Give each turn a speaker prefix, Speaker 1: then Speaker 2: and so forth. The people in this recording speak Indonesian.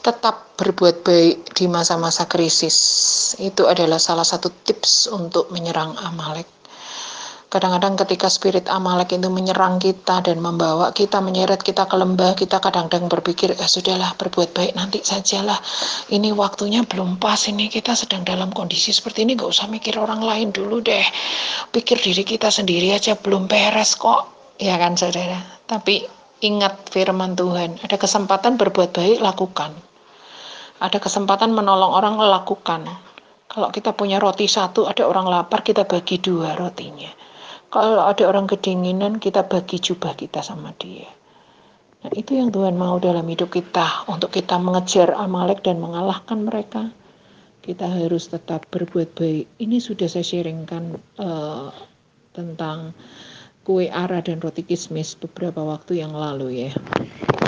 Speaker 1: tetap berbuat baik di masa-masa krisis. Itu adalah salah satu tips untuk menyerang Amalek. Kadang-kadang ketika spirit Amalek itu menyerang kita dan membawa kita, menyeret kita ke lembah, kita kadang-kadang berpikir, sudahlah, berbuat baik nanti sajalah. Ini waktunya belum pas, ini kita sedang dalam kondisi seperti ini, gak usah mikir orang lain dulu deh. Pikir diri kita sendiri aja, belum beres kok. Ya kan saudara? Tapi ingat firman Tuhan, ada kesempatan berbuat baik, lakukan. Ada kesempatan menolong orang, lakukan. Kalau kita punya roti satu, ada orang lapar, kita bagi 2 rotinya. Kalau ada orang kedinginan, kita bagi jubah kita sama dia. Nah, itu yang Tuhan mau dalam hidup kita. Untuk kita mengejar Amalek dan mengalahkan mereka, kita harus tetap berbuat baik. Ini sudah saya sharingkan tentang kue ara dan roti kismis beberapa waktu yang lalu ya.